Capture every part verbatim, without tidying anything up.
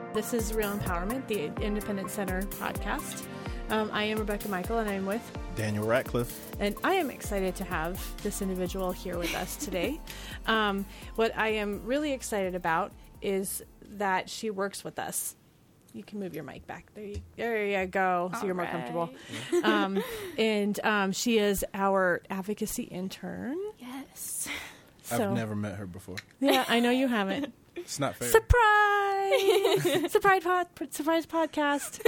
This is Real Empowerment, the Independent Center podcast. Um, I am Rebecca Michael, and I'm with Daniel Ratcliffe. And I am excited to have this individual here with us today. um, what I am really excited about is that she works with us. You can move your mic back. There you, there you go, so All you're more right. comfortable. Um, and um, she is our advocacy intern. Yes. So, I've never met her before. Yeah, I know you haven't. It's not fair. Surprise! Surprise, pod, surprise podcast.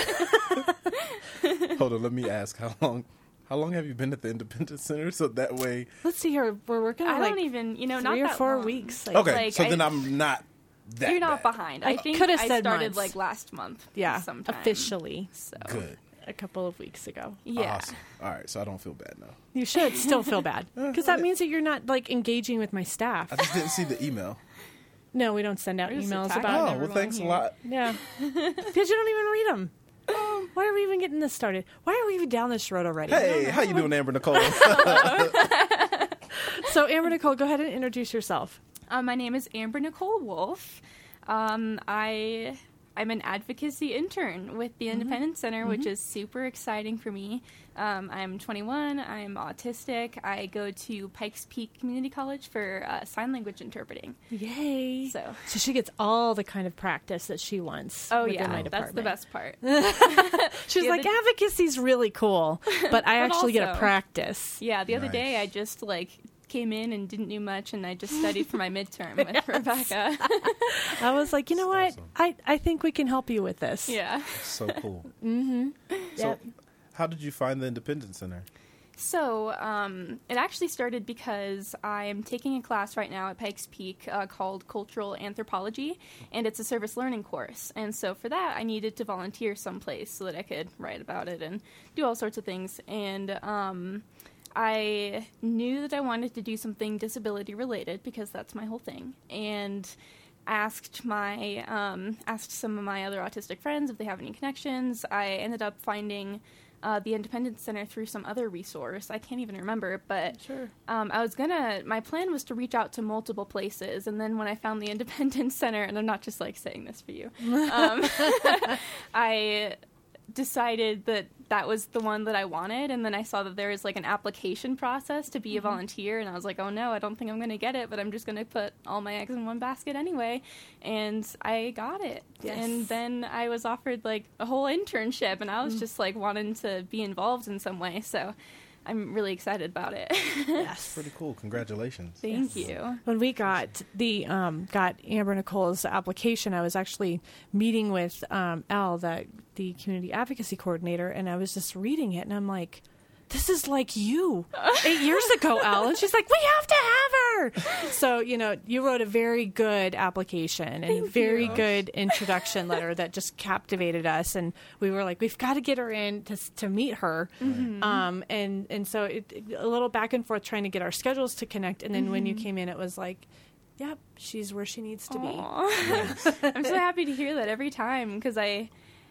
Hold on, let me ask, how long how long have you been at the Independent Center? So that way... Let's see here. We're working on I like don't even, you know, not three or that four long. weeks. Like, Okay, like, so I- then I'm not that You're not bad. behind. I I think coulda I said started months. like last month. Yeah, sometime. officially. So Good. A couple of weeks ago. yeah. Awesome. All right, so I don't feel bad now. You should still feel bad because that means that you're not like engaging with my staff. I just didn't see the email. No, we don't send out We're just emails attacking about. Oh, everyone well, thanks here. a lot. Yeah, because you don't even read them. Why are we even getting this started? Why are we even down this road already? Hey, how you doing, Amber Nicole? So Amber Nicole, go ahead and introduce yourself. Uh, my name is Amber Nicole Wolf. Um, I I'm an advocacy intern with the Independent Center, which is super exciting for me. Um, I'm twenty-one. I'm autistic. I go to Pikes Peak Community College for uh, sign language interpreting. Yay! So, So she gets all the kind of practice that she wants. oh within yeah, my that's the department. best part. She's The like, other- advocacy's really cool, but I But actually get to also- practice. Yeah, the other Nice. day I just like came in and didn't do much, and I just studied for my midterm with Rebecca. I was like, you know what? That's awesome. I, I think we can help you with this. Yeah. So cool. Mm-hmm. So Yep. how did you find the Independent Center? So um, it actually started because I'm taking a class right now at Pikes Peak uh, called Cultural Anthropology, and it's a service learning course. And so for that, I needed to volunteer someplace so that I could write about it and do all sorts of things. And um, I knew that I wanted to do something disability related because that's my whole thing. And asked my um, asked some of my other autistic friends if they have any connections. I ended up finding uh, the Independent Center through some other resource. I can't even remember, but Sure. um, I was gonna. My plan was to reach out to multiple places, and then when I found the Independent Center, and I'm not just like saying this for you, um, I decided that that was the one that I wanted, and then I saw that there was like an application process to be a volunteer, and I was like, oh no, I don't think I'm going to get it, but I'm just going to put all my eggs in one basket anyway, and I got it. Yes. And then I was offered like a whole internship, and I was just like wanting to be involved in some way, so I'm really excited about it. Yes. Pretty cool. Congratulations. Thank Yes. you. When we got the um, got Amber Nicole's application, I was actually meeting with um, Elle, the the community advocacy coordinator, and I was just reading it, and I'm like, "This is like you eight years ago, Elle." And she's like, "We have to have her." So you know, you wrote a very good application and a Thank very you. good introduction letter that just captivated us, and we were like, "We've got to get her in to to meet her." Um, and and so it, a little back and forth trying to get our schedules to connect, and then when you came in, it was like, "Yep, she's where she needs to be." Aw. I'm so happy to hear that every time because I,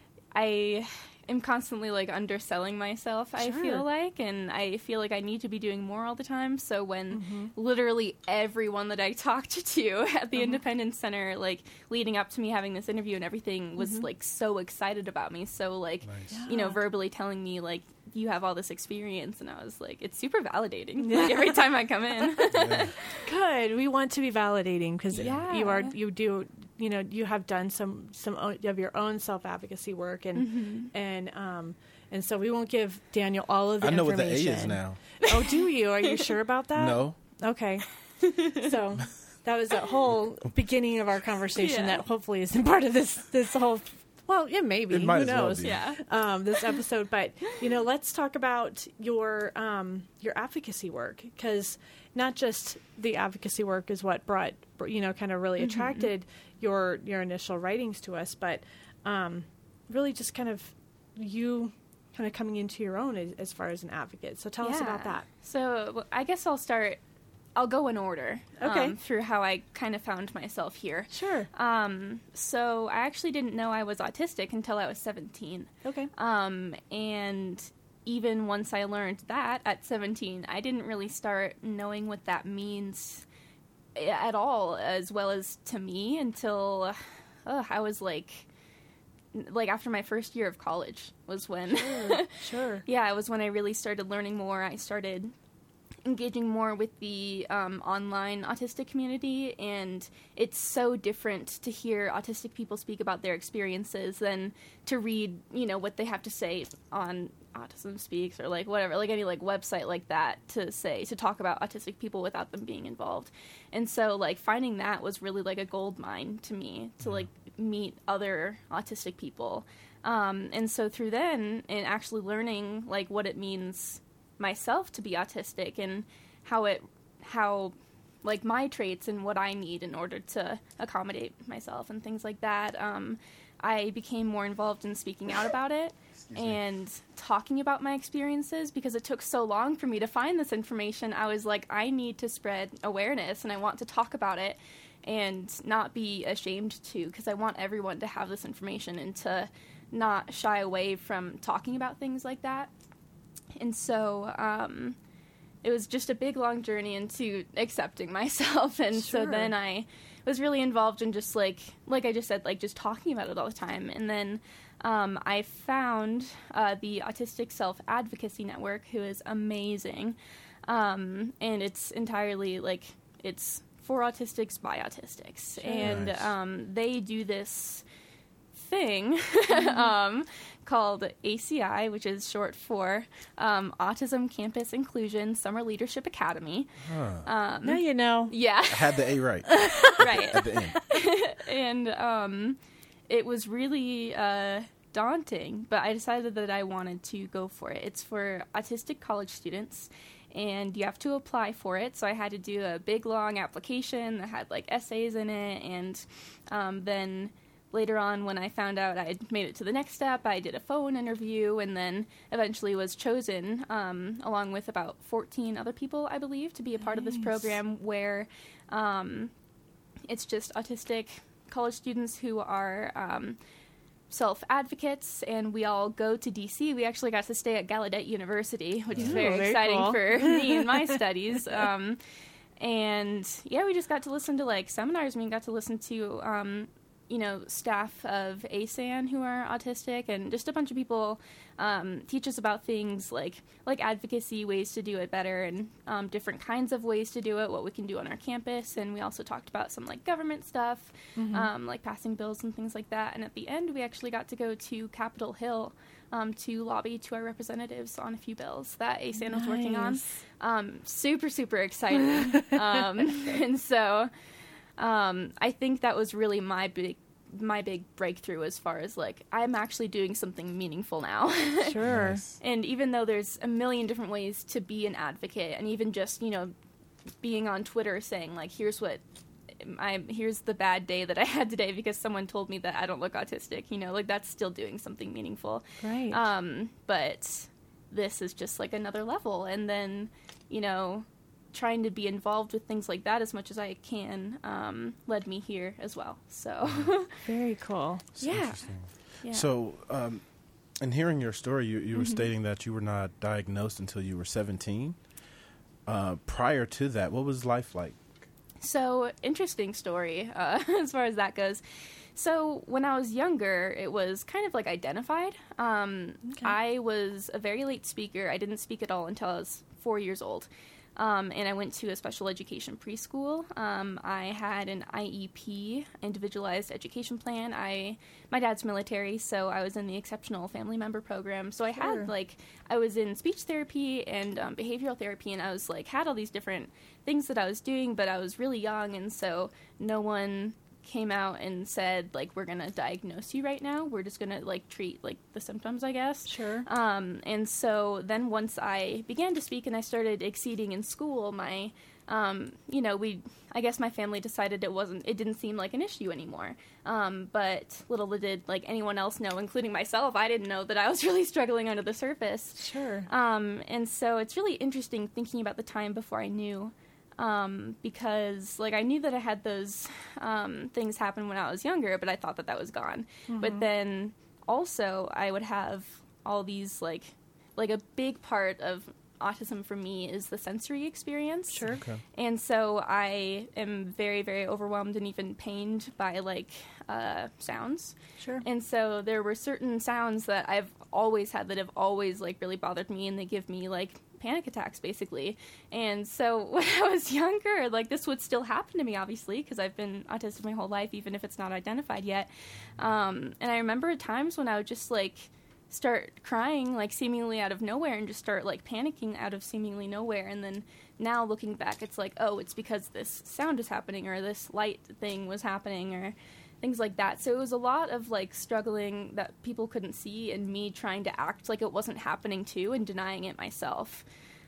I am constantly like underselling myself. I Sure. feel like, and I feel like I need to be doing more all the time. So when literally everyone that I talked to at the Independence Center, like leading up to me having this interview and everything, was like so excited about me. So like, Nice. you know, Yeah. verbally telling me like, you have all this experience, and I was like, it's super validating. Like every time I come in. Yeah. Good. We want to be validating because Yeah. you are you do you know you have done some some o- of your own self advocacy work and and um and so we won't give Daniel all of the I know what the A information. is now. Oh, do you? Are you sure about that? No. Okay. So that was a whole beginning of our conversation Yeah. that hopefully isn't part of this this whole. Well, yeah, maybe. It might Who as well knows? be. Yeah. Um, this episode, but you know, let's talk about your um, your advocacy work, because not just the advocacy work is what brought you know kind of really attracted your your initial writings to us, but um, really just kind of you kind of coming into your own as, as far as an advocate. So tell us about Yeah. that. So well, I guess I'll start. I'll go in order. Okay. Um, through how I kind of found myself here. Sure. Um, so I actually didn't know I was autistic until I was seventeen. Okay. Um, and even once I learned that at seventeen, I didn't really start knowing what that means at all, as well as to me, until ugh, I was like, like after my first year of college was when, Sure. Sure. yeah, it was when I really started learning more. I started engaging more with the um, online autistic community, and it's so different to hear autistic people speak about their experiences than to read, you know, what they have to say on Autism Speaks or like whatever, like any like website like that to say, to talk about autistic people without them being involved. And so like finding that was really like a gold mine to me, to like meet other autistic people. Um, and so through then, and actually learning like what it means myself to be autistic and how it how like my traits and what I need in order to accommodate myself and things like that, um, I became more involved in speaking out about it and talking about my experiences, because it took so long for me to find this information. I was like, I need to spread awareness and I want to talk about it and not be ashamed to, because I want everyone to have this information and to not shy away from talking about things like that. And so um, it was just a big, long journey into accepting myself. And Sure. so then I was really involved in just, like, like I just said, like, just talking about it all the time. And then um, I found uh, the Autistic Self-Advocacy Network, who is amazing. Um, and it's entirely, like, it's for autistics by autistics. Sure. And Nice. um, they do this thing um, called A C I, which is short for um, Autism Campus Inclusion Summer Leadership Academy. Huh. Um, Now you know. yeah, I had the A right right. at the end. And um, it was really uh, daunting, but I decided that I wanted to go for it. It's for autistic college students, and you have to apply for it. So I had to do a big, long application that had like essays in it, and um, then later on, when I found out I'd made it to the next step, I did a phone interview and then eventually was chosen, um, along with about fourteen other people, I believe, to be a part of this Nice. program where um, it's just autistic college students who are um, self-advocates, and we all go to D C. We actually got to stay at Gallaudet University, which is Ooh, very, very exciting cool. for me and my studies. Um, and yeah, we just got to listen to like seminars. We got to listen to um, you know, staff of A S A N who are autistic, and just a bunch of people um, teach us about things like like advocacy, ways to do it better, and um, different kinds of ways to do it, what we can do on our campus. And we also talked about some like government stuff, Mm-hmm. um, like passing bills and things like that. And at the end, we actually got to go to Capitol Hill um, to lobby to our representatives on a few bills that A S A N was working on. Nice. Um, super, super exciting. um, and so um, I think that was really my big my big breakthrough as far as like I'm actually doing something meaningful now. Sure. Nice. And even though there's a million different ways to be an advocate, and even just, you know, being on Twitter saying like, here's what I here's the bad day that I had today because someone told me that I don't look autistic, you know, like that's still doing something meaningful. Right. Um, but this is just like another level. And then, you know, trying to be involved with things like that as much as I can um, led me here as well. So, Very cool. It's Yeah. interesting. yeah. So, um, in hearing your story, you, you were Mhm. stating that you were not diagnosed until you were seventeen. Uh, prior to that, what was life like? So, interesting story uh, as far as that goes. So, when I was younger, it was kind of like identified. Um, Okay. I was a very late speaker. I didn't speak at all until I was four years old. Um, and I went to a special education preschool. Um, I had an I E P, individualized education plan. I, my dad's military, so I was in the exceptional family member program. So I Sure. had like, I was in speech therapy and um, behavioral therapy, and I was like, had all these different things that I was doing, but I was really young, and so no one came out and said like, we're gonna diagnose you right now. We're just gonna like treat like the symptoms, I guess. Sure. Um, and so then once I began to speak and I started exceeding in school, my, um, you know, we, I guess my family decided it wasn't, it didn't seem like an issue anymore. Um, but little did like anyone else know, including myself, I didn't know that I was really struggling under the surface. Sure. Um, and so it's really interesting thinking about the time before I knew, um, because like I knew that I had those um, things happen when I was younger, but I thought that that was gone. But then also I would have all these like like a big part of autism for me is the sensory experience. Sure. Okay. And so I am very, very overwhelmed and even pained by, like, uh, sounds. Sure. And so there were certain sounds that I've always had that have always, like, really bothered me, and they give me, like, panic attacks, basically. And so when I was younger, like, this would still happen to me, obviously, because I've been autistic my whole life, even if it's not identified yet. Um, and I remember times when I would just, like, start crying, like, seemingly out of nowhere, and just start, like, panicking out of seemingly nowhere. And then now looking back, it's like, oh, it's because this sound is happening, or this light thing was happening, or things like that. So it was a lot of, like, struggling that people couldn't see, and me trying to act like it wasn't happening too, and denying it myself.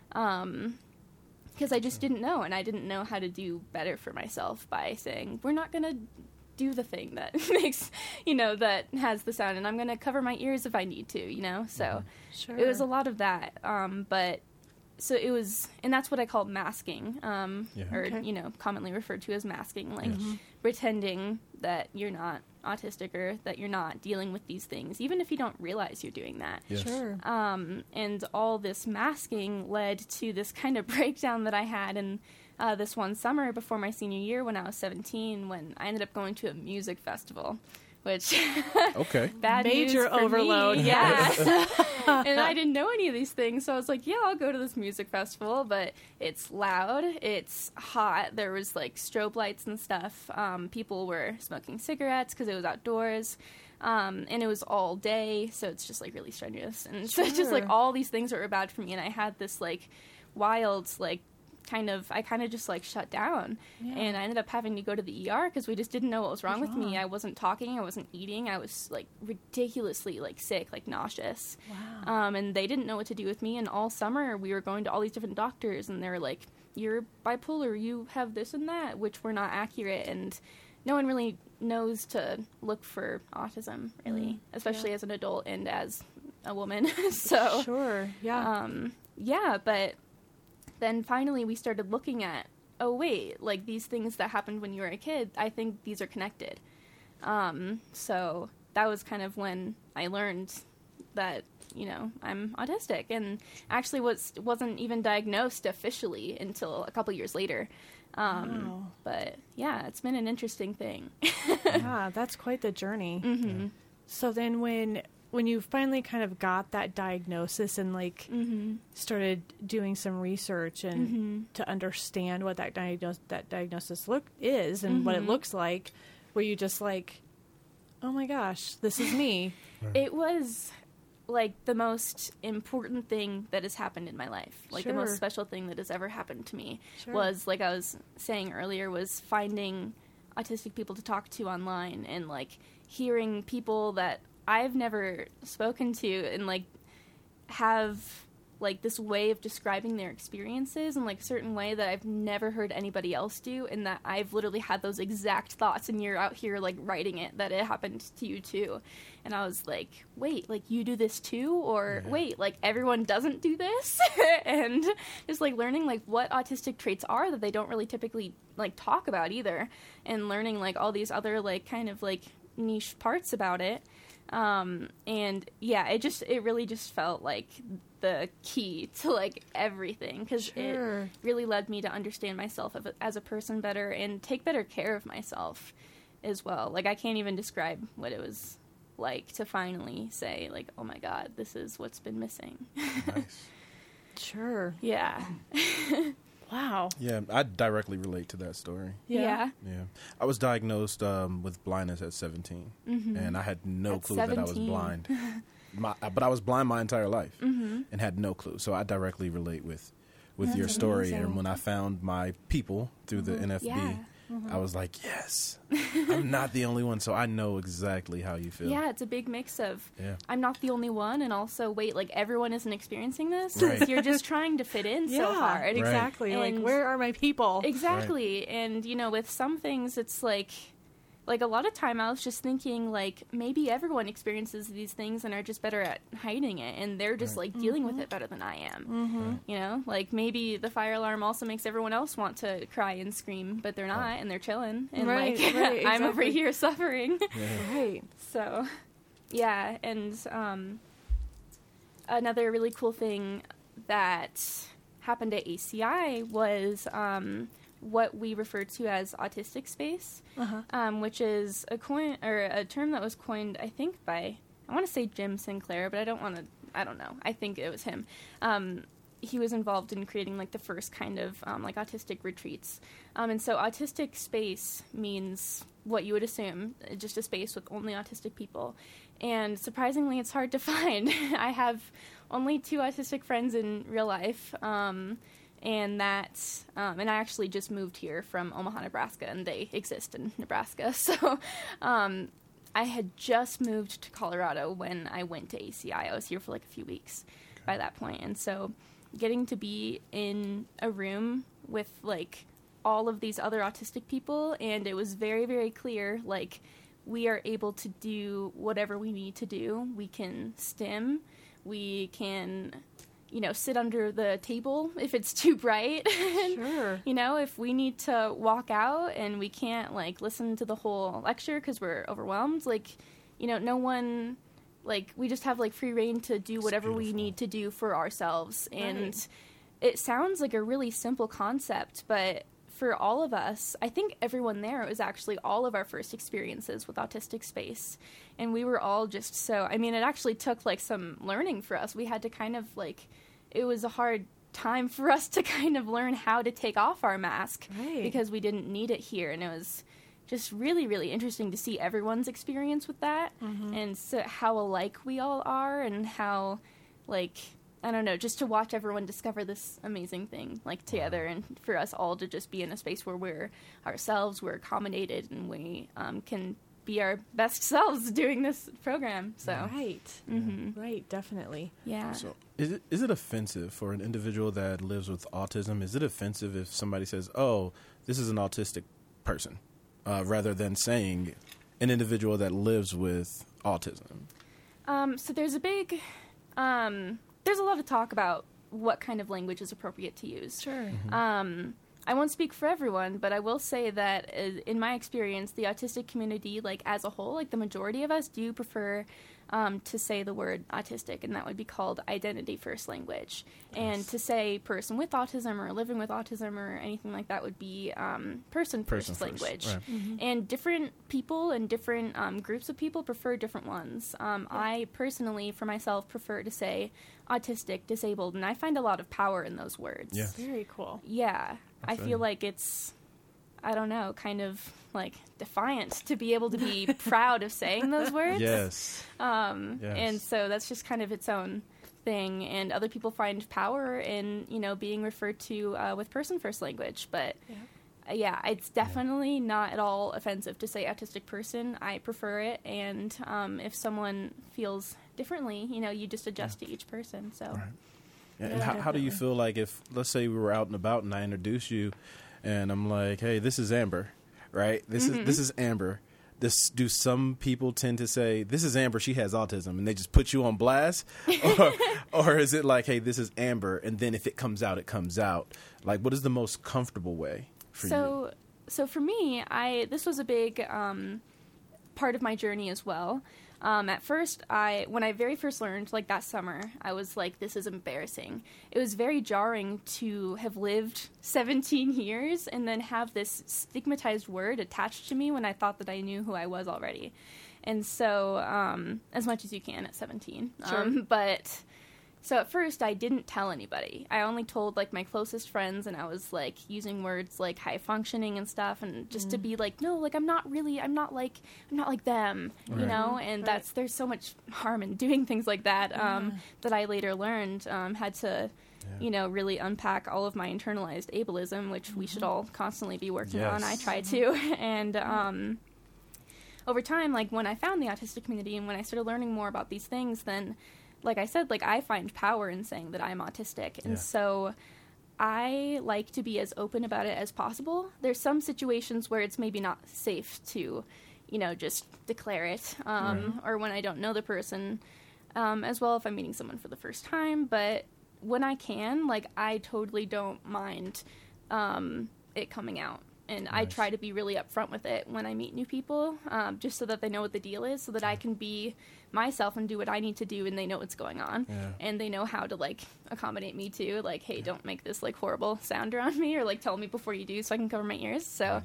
Um, because I just didn't know, and I didn't know how to do better for myself by saying, we're not going to do the thing that makes, you know, that has the sound, and I'm going to cover my ears if I need to, you know? So Sure. it was a lot of that. Um, but so it was, and that's what I call masking, um, Yeah. or, Okay. you know, commonly referred to as masking, like Yes. pretending that you're not autistic or that you're not dealing with these things, even if you don't realize you're doing that. Yes. Sure. Um, and all this masking led to this kind of breakdown that I had in uh, this one summer before my senior year when I was seventeen, when I ended up going to a music festival, which Okay. bad Major news for overload. me. Yeah. And I didn't know any of these things, so I was like, yeah, I'll go to this music festival, but it's loud, it's hot, there was, like, strobe lights and stuff, um, people were smoking cigarettes because it was outdoors, um, and it was all day, so it's just, like, really strenuous, and so it's just, like, Sure. all these things that were bad for me, and I had this, like, wild, like, kind of, I kind of just, like, shut down, Yeah. and I ended up having to go to the E R because we just didn't know what was wrong What's with me. wrong? I wasn't talking, I wasn't eating, I was, like, ridiculously, like, sick, like, nauseous. Wow. Um, and they didn't know what to do with me, and all summer we were going to all these different doctors, and they were like, you're bipolar, you have this and that, which were not accurate, and no one really knows to look for autism, really, Mm, especially yeah. as an adult and as a woman. So, Sure. Yeah. um, yeah, but then finally we started looking at, oh, wait, like, these things that happened when you were a kid, I think these are connected. Um, so that was kind of when I learned that, you know, I'm autistic, and actually was, wasn't even diagnosed officially until a couple years later. Um, Wow. But, yeah, it's been an interesting thing. Yeah, that's quite the journey. Mm-hmm. So then when when you finally kind of got that diagnosis and, like, Mm-hmm. started doing some research and Mm-hmm. to understand what that diagnos- that diagnosis look is and what it Mhm. looks like, were you just like, oh my gosh, this is me? It was, like, the most important thing that has happened in my life. Like, the most Sure. special thing that has ever happened to me Sure. was, like I was saying earlier, was finding autistic people to talk to online, and, like, hearing people that I've never spoken to and, like, have, like, this way of describing their experiences in, like, a certain way that I've never heard anybody else do, and that I've literally had those exact thoughts, and you're out here, like, writing it, that it happened to you too. And I was like, wait, like, you do this too? Or Yeah. wait, like, everyone doesn't do this? And just, like, learning, like, what autistic traits are that they don't really typically, like, talk about either, and learning, like, all these other, like, kind of, like, niche parts about it. Um, and yeah, it just, it really just felt like the key to, like, everything, because Sure. it really led me to understand myself of- as a person better and take better care of myself as well. Like, I can't even describe what it was like to finally say, like, oh my God, this is what's been missing. Nice. Sure. Yeah. Wow. Yeah, I directly relate to that story. Yeah. Yeah, I was diagnosed um, with blindness at seventeen, Mm-hmm. and I had no At clue that I was seventeen. blind. my, but I was blind my entire life Mm-hmm. and had no clue. So I directly relate with with That's your story. amazing. And when I found my people through the N F B, Yeah. I was like, yes, I'm not the only one. So I know exactly how you feel. Yeah, it's a big mix of Yeah. I'm not the only one, and also, wait, like, everyone isn't experiencing this? Right. You're just trying to fit in Yeah, so hard. exactly. Like, And- where are my people? Exactly. And, you know, with some things, it's like, like, a lot of time I was just thinking, like, maybe everyone experiences these things and are just better at hiding it, and they're just, Right. like, dealing with it better than I am. Mm-hmm. You know? Like, maybe the fire alarm also makes everyone else want to cry and scream, but they're not, and they're chilling. And, Right, like, right, I'm over exactly. here suffering. Yeah. Right. So, yeah, and um, another really cool thing that happened at A C I was um, what we refer to as autistic space, Uh-huh. um, which is a coin or a term that was coined, I think, by I want to say Jim Sinclair, but I don't want to. I don't know. I think it was him. Um, he was involved in creating like the first kind of um, like autistic retreats, um, and so autistic space means what you would assume, just a space with only autistic people. And surprisingly, it's hard to find. I have only two autistic friends in real life, um, and that, um, and I actually just moved here from Omaha, Nebraska, and they exist in Nebraska. So um, I had just moved to Colorado when I went to A C I. I was here for like a few weeks by that point, and so getting to be in a room with like all of these other autistic people, and it was very, very clear, like, we are able to do whatever we need to do. We can stim. We can, you know, sit under the table if it's too bright. Sure. You know, if we need to walk out and we can't, like, listen to the whole lecture because we're overwhelmed, like, you know, no one, like, we just have, like, free reign to do whatever we need to do for ourselves. And Right. it sounds like a really simple concept, but for all of us, I think everyone there, it was actually all of our first experiences with autistic space. And we were all just so, I mean, it actually took like some learning for us. We had to kind of like, it was a hard time for us to kind of learn how to take off our mask Right. because we didn't need it here. And it was just really, really interesting to see everyone's experience with that Mm-hmm. and so how alike we all are and how like, I don't know, just to watch everyone discover this amazing thing, like, together, and for us all to just be in a space where we're ourselves, we're accommodated, and we um, can be our best selves doing this program, so. Right. Mhm. Right, definitely. Yeah. So is it is it offensive for an individual that lives with autism? Is it offensive if somebody says, "Oh, this is an autistic person," uh, rather than saying an individual that lives with autism? Um, so there's a big, um, there's a lot of talk about what kind of language is appropriate to use. Sure. Um, I won't speak for everyone, but I will say that uh, in my experience, the autistic community, like as a whole, like the majority of us do prefer um, to say the word autistic, and that would be called identity first language. And to say person with autism or living with autism or anything like that would be um, person first Person first, language. right. Mm-hmm. And different people and different um, groups of people prefer different ones. Um, I personally, for myself, prefer to say autistic, disabled, and I find a lot of power in those words. Yeah. Very cool. Yeah, I Absolutely. feel like it's, I don't know, kind of like defiant to be able to be proud of saying those words. Yes. Um, Yes. And so that's just kind of its own thing. And other people find power in, you know, being referred to uh, with person first language. But Yeah. uh, yeah, it's definitely not at all offensive to say autistic person. I prefer it. And um, if someone feels differently, you know, you just adjust to each person. So. Right. Yeah, and Yeah, how, how do you definitely. feel like if, let's say we were out and about and I introduce you and I'm like, "Hey, this is Amber," right? This is this is Amber. This, do some people tend to say, "This is Amber, she has autism," and they just put you on blast? or, or is it like, "Hey, this is Amber," and then if it comes out, it comes out? Like, what is the most comfortable way for so, you? So for me, I this was a big um, part of my journey as well. Um, at first, I when I very first learned, like that summer, I was like, "This is embarrassing." It was very jarring to have lived seventeen years and then have this stigmatized word attached to me when I thought that I knew who I was already. And so, um, as much as you can at seventeen. Sure. Um, but so at first, I didn't tell anybody. I only told like my closest friends, and I was like using words like high functioning and stuff, and just to be like, no, like I'm not really, I'm not like, I'm not like them, you Right. know. And Right. that's there's so much harm in doing things like that um, that I later learned. Um, had to, you know, really unpack all of my internalized ableism, which we should all constantly be working on. I Yes. try to, and. Um, over time, like when I found the autistic community and when I started learning more about these things, then, like I said, like I find power in saying that I'm autistic. And Yeah. so I like to be as open about it as possible. There's some situations where it's maybe not safe to, you know, just declare it, um, or when I don't know the person, um, as well if I'm meeting someone for the first time. But when I can, like I totally don't mind um, it coming out. and I Nice. try to be really upfront with it when I meet new people, um, just so that they know what the deal is, so that I can be myself and do what I need to do, and they know what's going on, Yeah. and they know how to like accommodate me too. Like, hey, don't make this like horrible sound around me, or like tell me before you do, so I can cover my ears. So,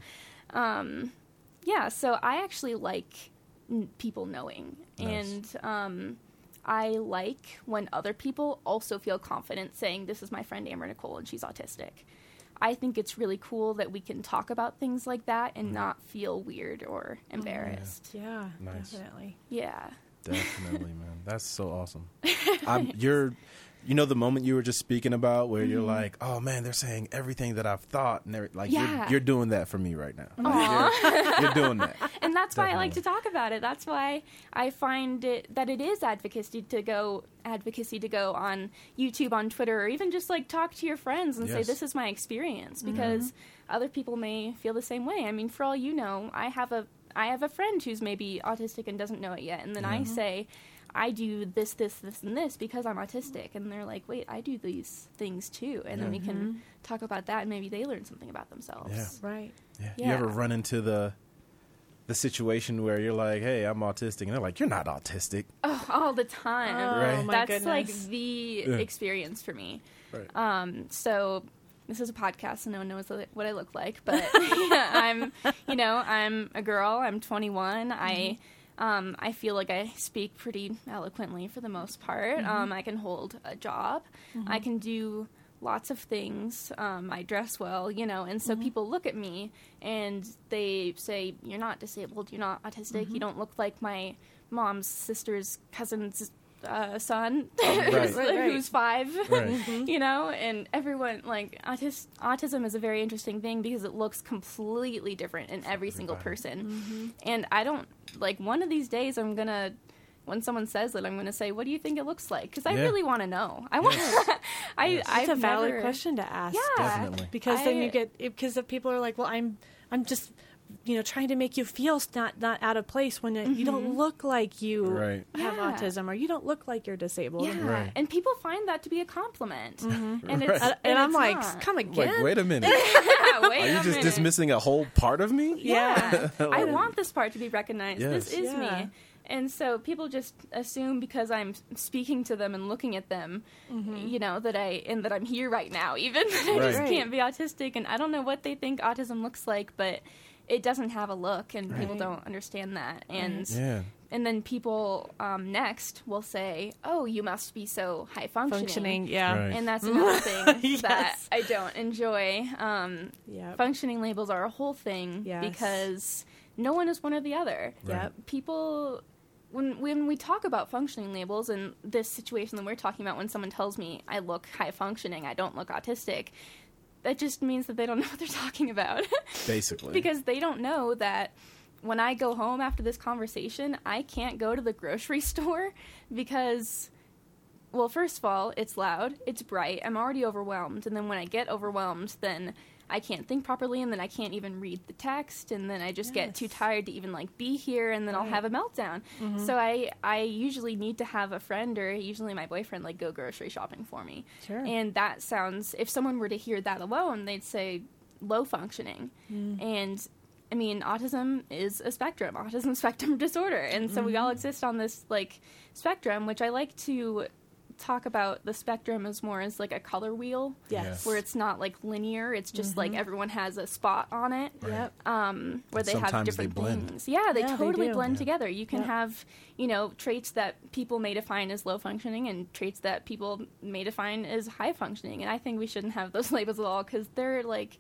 um, yeah. So I actually like n- people knowing, Nice. and um, I like when other people also feel confident saying, "This is my friend Amber Nicole, and she's autistic." I think it's really cool that we can talk about things like that and not feel weird or embarrassed. Yeah, Nice. definitely. Yeah. Definitely, man. That's so awesome. I'm, you're, you know, the moment you were just speaking about where you're like, oh man, they're saying everything that I've thought, and every, like Yeah. you're, you're doing that for me right now. Like, Aw. you're, you're doing that. And that's why I like to Definitely. talk about it. That's why I find it that it is advocacy to go advocacy to go on YouTube, on Twitter, or even just like talk to your friends and say, Yes. this is my experience, because other people may feel the same way. I mean, for all you know, I have a I have a friend who's maybe autistic and doesn't know it yet, and then I say, I do this, this, this, and this because I'm autistic, and they're like, wait, I do these things too, and then we can talk about that, and maybe they learn something about themselves. Yeah. Right. Yeah. Yeah. You ever run into the the situation where you're like, hey, I'm autistic, and they're like, you're not autistic. Oh, all the time. Oh, Right. my That's goodness. like the Yeah. experience for me. Right. Um, so this is a podcast, so no one knows what I look like, but yeah, I'm, you know, I'm a girl. I'm twenty-one. I, um, I feel like I speak pretty eloquently for the most part. Um, I can hold a job. I can do lots of things. Um, I dress well, you know, and so people look at me and they say, "You're not disabled. You're not autistic. You don't look like my mom's sister's cousin's uh, son Right. who's, Right, right. who's five." Right. You know, and everyone, like, autis- autism is a very interesting thing because it looks completely different in every single Everybody. person. And I don't, like, one of these days I'm going to, when someone says it, I'm going to say, what do you think it looks like? Because I Yeah. really want to know. I want, I, Yes. I've It's a valid never- question to ask. Yeah. Definitely. Because then I- you get because if people are like, well, I'm I'm just you know trying to make you feel not not out of place when it, you don't look like you Right. have Yeah. autism or you don't look like you're disabled. Yeah. Right. And people find that to be a compliment. And it's, Right. And, and I'm it's like, not. come again? Like, wait a minute. Yeah, wait Are you a just minute. dismissing a whole part of me? Yeah. I Like- want this part to be recognized. Yes. This is Yeah. me. And so people just assume because I'm speaking to them and looking at them, you know, that I and that I'm here right now, even that I just Right. can't be autistic. And I don't know what they think autism looks like, but it doesn't have a look, and people Right. don't understand that. And Yeah. and then people um, next will say, "Oh, you must be so high functioning." Functioning, yeah. Right. And that's another thing Yes. that I don't enjoy. Um, Yep. functioning labels are a whole thing Yes. because no one is one or the other. Right. Yep. People, when when we talk about functioning labels and this situation that we're talking about, when someone tells me I look high functioning, I don't look autistic, that just means that they don't know what they're talking about. Basically. Because they don't know that when I go home after this conversation, I can't go to the grocery store because, well, first of all, it's loud, it's bright, I'm already overwhelmed, and then when I get overwhelmed, then I can't think properly, and then I can't even read the text, and then I just get too Yes. tired to even like be here, and then I'll Right. have a meltdown. So I I usually need to have a friend, or usually my boyfriend, like go grocery shopping for me. Sure. And that sounds, if someone were to hear that alone, they'd say low functioning. And I mean, autism is a spectrum, autism spectrum disorder. And so we all exist on this like spectrum, which I like to talk about the spectrum as more as like a color wheel. Yes. Where it's not like linear, it's just like everyone has a spot on it. Yep. Um, where And they have sometimes they different blend. things. Yeah, they Yeah, they totally do. blend Yeah. together. You can Yep. have, you know, traits that people may define as low functioning and traits that people may define as high functioning. And I think we shouldn't have those labels at all because they're like,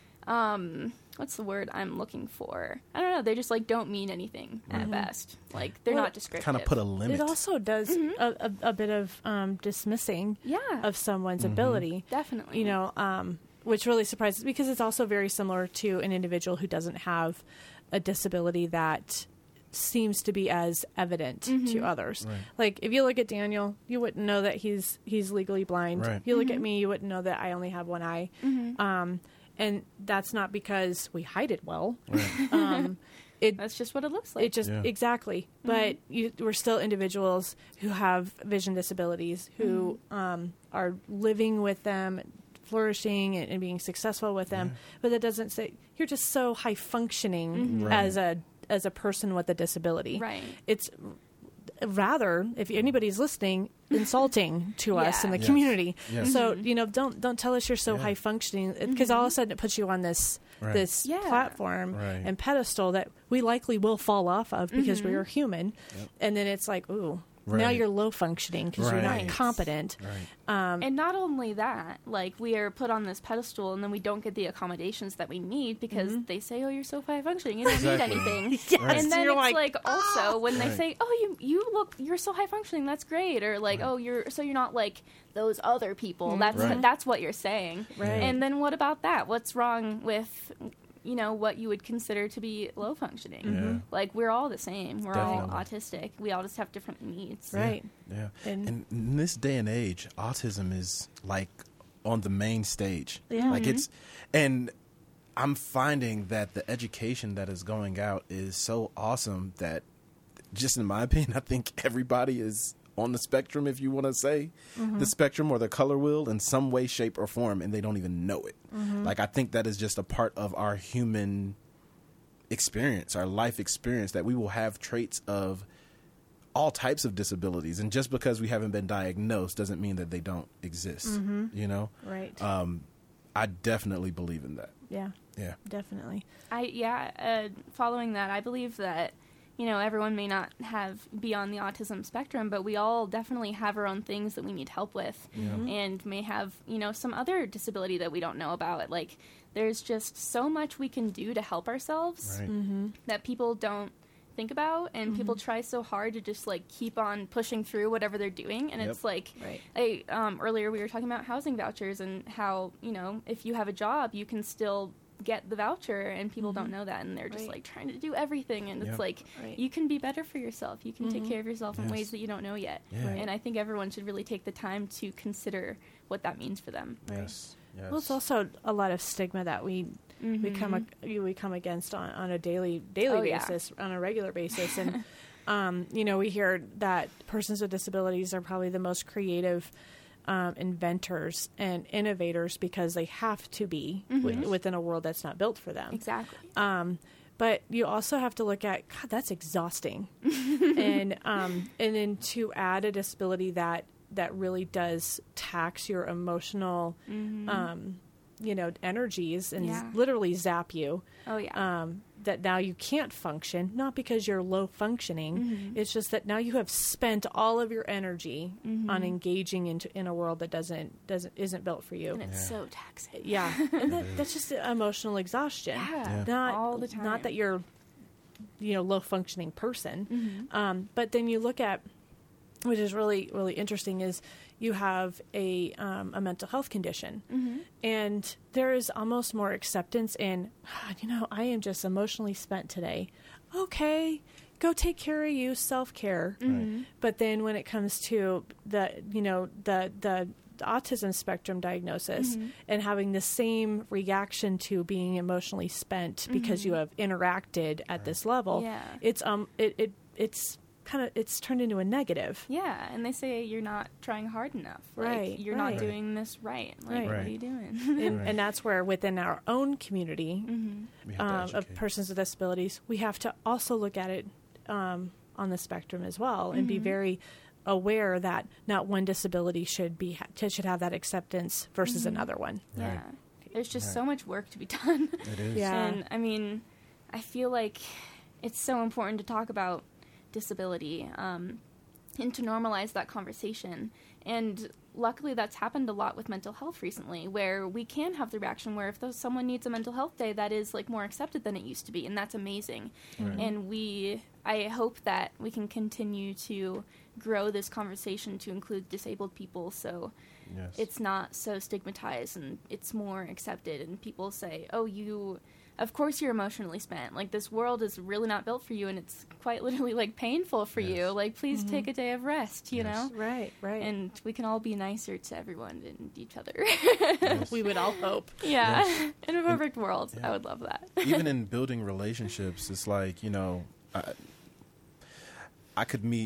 um, what's the word I'm looking for? I don't know. They just like don't mean anything at best. Like they're Well, not descriptive. Kind of put a limit. It also does a, a, a bit of um, dismissing yeah, of someone's ability. definitely. You know, um, which really surprises because it's also very similar to an individual who doesn't have a disability that seems to be as evident to others. Right. Like if you look at Daniel, you wouldn't know that he's he's legally blind. Right. If you look at me, you wouldn't know that I only have one eye. Mm-hmm. Um, and that's not because we hide it well. Right. Um, it That's just what it looks like. it just Yeah. exactly, but you, we're still individuals who have vision disabilities who Mm-hmm. um, are living with them, flourishing and, and being successful with them. Yeah. But that doesn't say you're just so high functioning Mm-hmm. Right. as a as a person with a disability. Right. It's rather, if anybody's listening, insulting to us Yeah. in the Yes. community. Yes. So you know, don't don't tell us you're so Yeah. high functioning, because all of a sudden it puts you on this Right. this Yeah. platform Right. and pedestal that we likely will fall off of because Mm-hmm. we are human. Yep. And then it's like, ooh, now Right. you're low functioning because you're Right. not competent. Right. And not only that, like we are put on this pedestal and then we don't get the accommodations that we need because they say, "Oh, you're so high functioning, you don't Exactly. need anything." Yes, Right. And then you're it's like, like, also when they Right. say, "Oh, you you look you're so high functioning, that's great," or like, Right. "Oh, you're so you're not like those other people." That's Right. that's what you're saying. Right. And then what about that? What's wrong with you know what you would consider to be low functioning? Yeah. Like we're all the same. We're all Definitely. autistic. We all just have different needs. Right. Yeah. And- And, in this day and age, autism is like on the main stage. Yeah. Like it's, and I'm finding that the education that is going out is so awesome that, just in my opinion, I think everybody is on the spectrum, if you want to say the spectrum or the color wheel in some way, shape, or form, and they don't even know it. Like, I think that is just a part of our human experience, our life experience, that we will have traits of all types of disabilities, and just because we haven't been diagnosed doesn't mean that they don't exist. You know, Right. um, I definitely believe in that. yeah, Yeah, definitely. I yeah, uh, following that, I believe that you know everyone may not have be on the autism spectrum, but we all definitely have our own things that we need help with, and may have you know some other disability that we don't know about. Like there's just so much we can do to help ourselves right. Mm-hmm. that people don't think about, and people try so hard to just like keep on pushing through whatever they're doing, and Yep. it's like Right. I, um, earlier we were talking about housing vouchers and how you know if you have a job you can still get the voucher, and people don't know that, and they're just Right. like trying to do everything, and Yep. it's like Right. you can be better for yourself, you can take care of yourself in Yes. ways that you don't know yet. Yeah. Right. And I think everyone should really take the time to consider what that means for them. Right. Yes. Yes. Well, it's also a lot of stigma that we we come ag- we come against on, on a daily daily Oh, yeah. basis, on a regular basis, and um, you know we hear that persons with disabilities are probably the most creative um, inventors and innovators because they have to be wi- within a world that's not built for them. Exactly. Um, but you also have to look at God, that's exhausting, and um, and then to add a disability that that really does tax your emotional, um, you know, energies and Yeah. literally zap you. Oh yeah. Um, that now you can't function, not because you're low functioning. It's just that now you have spent all of your energy on engaging into in a world that doesn't doesn't isn't built for you. and it's so taxing. Yeah, and that, that's just emotional exhaustion. Yeah. Not all the time. Not that you're, you know, low functioning person, Mm-hmm. um, but then you look at, which is really really interesting, is you have a um, a mental health condition, Mm-hmm. and there is almost more acceptance in, "Ah, you know, I am just emotionally spent today. Okay, go take care of you, self care. Mm-hmm. But then when it comes to the you know the the the autism spectrum diagnosis Mm-hmm. and having the same reaction to being emotionally spent because you have interacted at this level, Mm-hmm. Yeah. it's um it, it it's kind of it's turned into a negative. Yeah, and they say you're not trying hard enough. Like, Right, you're right. not doing this right. Like, Right. what are Right. you doing? And, Right. and that's where within our own community Mm-hmm. We have to um, of educate. persons with disabilities, we have to also look at it um, on the spectrum as well, and be very aware that not one disability should be ha- should have that acceptance versus another one. Right. Yeah. There's just Right. so much work to be done. It is. Yeah. And I mean, I feel like it's so important to talk about disability um, and to normalize that conversation. And luckily, that's happened a lot with mental health recently, where we can have the reaction where if those, someone needs a mental health day, that is like more accepted than it used to be, and that's amazing. Right. And we, I hope that we can continue to grow this conversation to include disabled people, so Yes. it's not so stigmatized and it's more accepted, and people say, oh, you of course you're emotionally spent, like this world is really not built for you, and it's quite literally like painful for you, Yes. like please take a day of rest, you Yes. know. Right, right. And we can all be nicer to everyone and each other. Yes. we would all hope. Yeah. Yes. In a perfect world, yeah. I would love that. Even in building relationships, it's like, you know, I, I could meet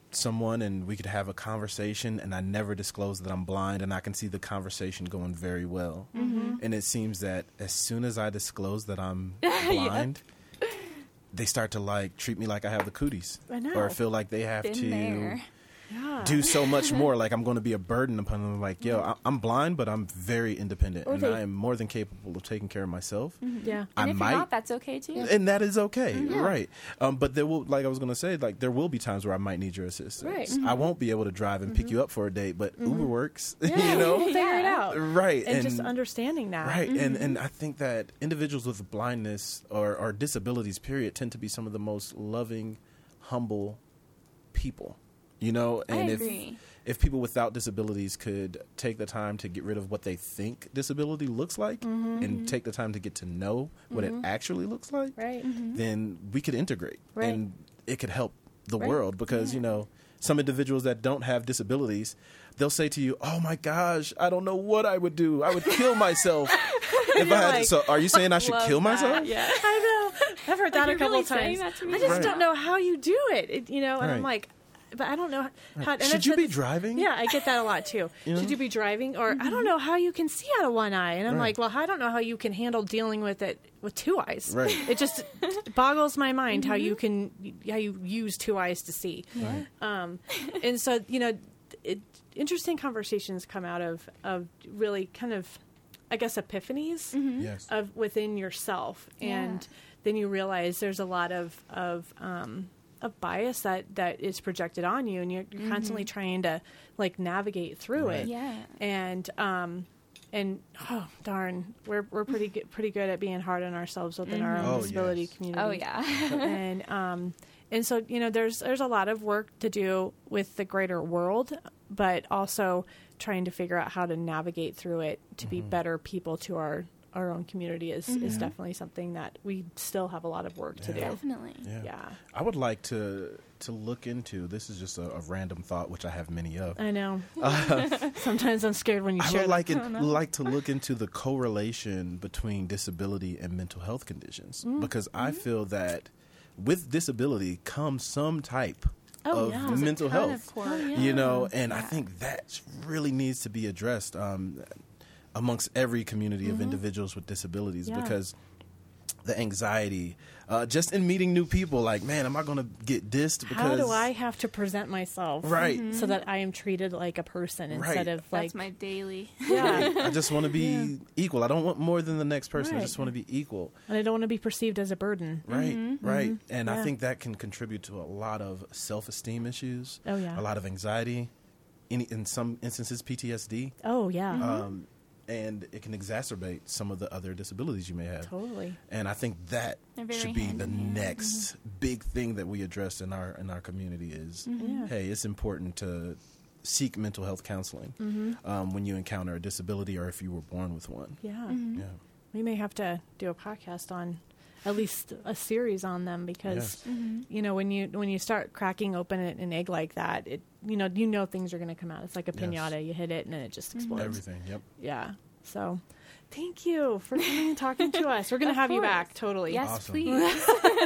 someone and we could have a conversation and I never disclose that I'm blind, and I can see the conversation going very well. Mm-hmm. And it seems that as soon as I disclose that I'm blind, yeah. they start to like treat me like I have the cooties. I know. Or feel like they have Been to there. Yeah. do so much more. Like I'm going to be a burden upon them. Like, yo, I- I'm blind, but I'm very independent, Or and they- I am more than capable of taking care of myself. Mm-hmm. Yeah. I And if might, you're not, that's okay too. and that is okay, Mm-hmm. right? Um, but there will, like I was going to say, like there will be times where I might need your assistance. Right. I won't be able to drive and pick you up for a date, but Uber works. Yeah, you know, we'll figure it out. right? And, just understanding that. Right, and and I think that individuals with blindness or, or disabilities, period, tend to be some of the most loving, humble people. You know, and I if agree. if people without disabilities could take the time to get rid of what they think disability looks like, Mm-hmm. and take the time to get to know what it actually looks like, Right. then we could integrate, Right. and it could help the Right. world. Because you know, some individuals that don't have disabilities, they'll say to you, "Oh my gosh, I don't know what I would do. I would kill myself if I had." like, to. So, are you saying I should love kill that. myself? Yeah. I know. I've heard that Like, a you're couple really of saying times. that to me I just right don't know how you do it, it you know, and I'm Right. like, but I don't know how. And Should I've you said be this- driving? Yeah, I get that a lot too. You know? Should you be driving? Or I don't know how you can see out of one eye. And I'm Right. like, well, I don't know how you can handle dealing with it with two eyes. Right. It just boggles my mind how you can how you use two eyes to see. Right. Um, and so you know, it, interesting conversations come out of of really kind of, I guess, epiphanies Yes. of within yourself, and Yeah. then you realize there's a lot of of um, of bias that that is projected on you, and you're, you're constantly trying to like navigate through Right. it. Yeah. And um, and oh darn, we're we're pretty good, pretty good at being hard on ourselves within our own Oh, disability yes. community. Oh yeah. and um, and so you know, there's there's a lot of work to do with the greater world, but also trying to figure out how to navigate through it to be better people to our our own community is is definitely something that we still have a lot of work to Yeah. do. Definitely. Yeah. Yeah, I would like to to look into. This is just a, a random thought, which I have many of. I know. Sometimes I'm scared when you I share would that. like it, like to look into the correlation between disability and mental health conditions, Mm-hmm. because I feel that with disability comes some type Oh, of yeah. There's a mental ton health. of core- Oh, yeah. You know, and I Yeah. think that really needs to be addressed um, amongst every community of individuals with disabilities, Mm-hmm. Yeah. because the anxiety, uh, just in meeting new people, like, man, am I going to get dissed? Because How do I have to present myself Right. so that I am treated like a person instead Right. of like That's my daily. yeah, I just want to be equal. I don't want more than the next person. I Right. just want to be equal. and I don't want to be perceived as a burden. Right, right. And Yeah. I think that can contribute to a lot of self-esteem issues. Oh, yeah. A lot of anxiety, in, in some instances P T S D, Oh yeah, um, and it can exacerbate some of the other disabilities you may have. totally. And I think that They're very should be hand the in hand. next big thing that we address in our in our community is, Yeah. hey, it's important to seek mental health counseling um, when you encounter a disability or if you were born with one. Yeah, Yeah. we may have to do a podcast on at least a series on them because Yes. you know when you when you start cracking open an egg like that, it you know you know things are going to come out. It's like a Yes. pinata. You hit it and then it just explodes. Everything. Yep. Yeah. So, thank you for coming and talking to us. We're going to Of have you course. back. Totally. Yes, Awesome. please.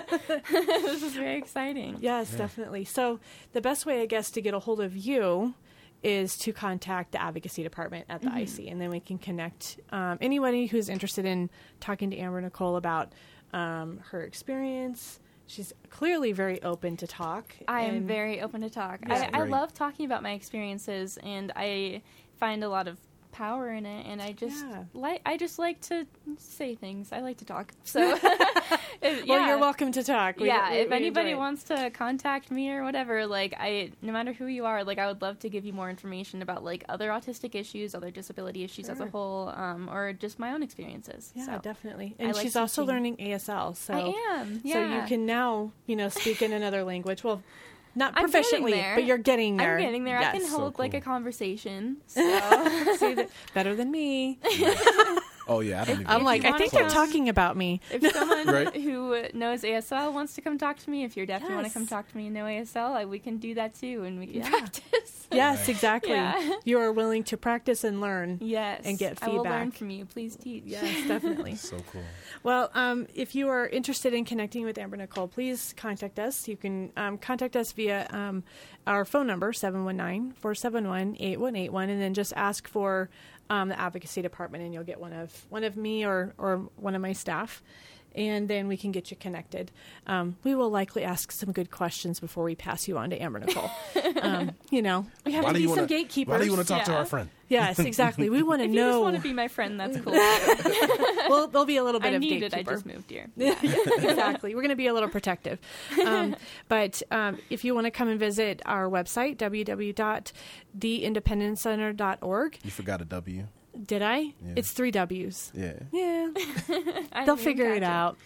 This is very exciting. Yes, definitely. So the best way, I guess, to get a hold of you is to contact the advocacy department at the I C, and then we can connect um, anybody who's interested in talking to Amber Nicole about um, her experience. She's clearly very open to talk. I am and- very open to talk. Yeah. I, I Great. love talking about my experiences, and I find a lot of power in it. And I just Yeah. like I just like to say things. I like to talk. So, if- Well, yeah. you're welcome to talk. We- yeah, we- if we anybody enjoy it. wants to contact me or whatever, like I, no matter who you are, like I would love to give you more information about like other autistic issues, other disability issues as a Sure. whole, um, or just my own experiences. Yeah, so. definitely. I And like she's also teaching. learning A S L. So I am. Yeah. So you can now, you know, speak in another language. Well, not I'm getting proficiently, there. but you're getting there. I'm getting there. I can Yes. So hold like cool. a conversation. So. See that better than me. Oh yeah, I don't even. I'm If like, you I wanna think they're come- talking about me. If someone Right. who knows A S L wants to come talk to me, if you're deaf and want to Yes. come talk to me and know A S L, I, we can do that too, and we can Yeah. practice. Yes, exactly. Yeah. You are willing to practice and learn. Yes. And get I will learn feedback. from you. Please teach. Yes, definitely. So cool. Well, um, if you are interested in connecting with Amber Nicole, please contact us. You can um, contact us via um, our phone number, seven one nine, four seven one, eight one eight one, and then just ask for um, the advocacy department, and you'll get one of one of me or, or one of my staff. And then we can get you connected. Um, we will likely ask some good questions before we pass you on to Amber Nicole. um, you know, we have Why to do be you some wanna, gatekeepers. Why do you want to talk to Yeah. our friend? Yes, exactly. We want to If you just know. want to be my friend, that's cool. too. well, there'll be a little bit I of need it. I gatekeeper. just moved here. Yeah, exactly. We're going to be a little protective. Um, but um, if you want to come and visit our website, w w w dot the independence center dot org. You forgot a W. Did I? Yeah. It's three W's. Yeah. Yeah, I they'll didn't figure it catch out.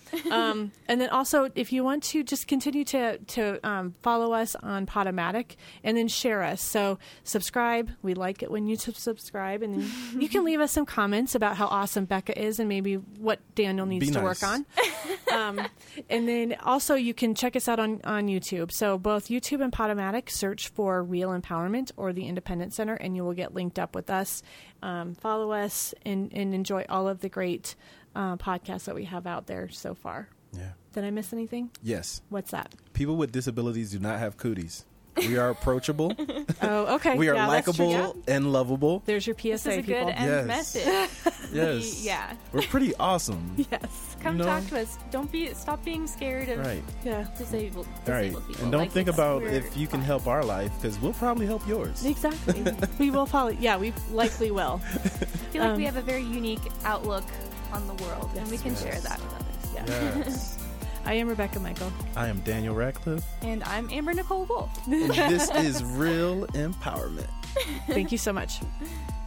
um, and then also, if you want to just continue to to um, follow us on Podomatic and then share us. So subscribe. We like it when you sub- subscribe, and then you can leave us some comments about how awesome Becca is and maybe what Daniel needs Be to nice. work on. um, and then also you can check us out on, on YouTube. So both YouTube and Podomatic, search for Real Empowerment or the Independence Center, and you will get linked up with us. Um, follow us and, and enjoy all of the great uh, podcasts that we have out there so far. Yeah. Did I miss anything? Yes. What's that? People with disabilities do not have cooties. We are approachable. Oh, okay. We are Yeah, that's true. likable Yeah. and lovable. There's your P S This A, is a people. good end Yes. message. Yes. Yeah. We're pretty awesome. Yes. Come No. talk to us. Don't be. Stop being scared of Right. Yeah. disabled. All right. disabled people. And don't Like, think it's- about we're if you can fine. help our life, because we'll probably help yours. Exactly. we will follow. Yeah, we likely will. I feel like um, we have a very unique outlook on the world, and we can Yes. share that with others. Yeah. Yes. I am Rebecca Michael. I am Daniel Radcliffe, And I'm Amber Nicole Wolf. and this is Real Empowerment. Thank you so much.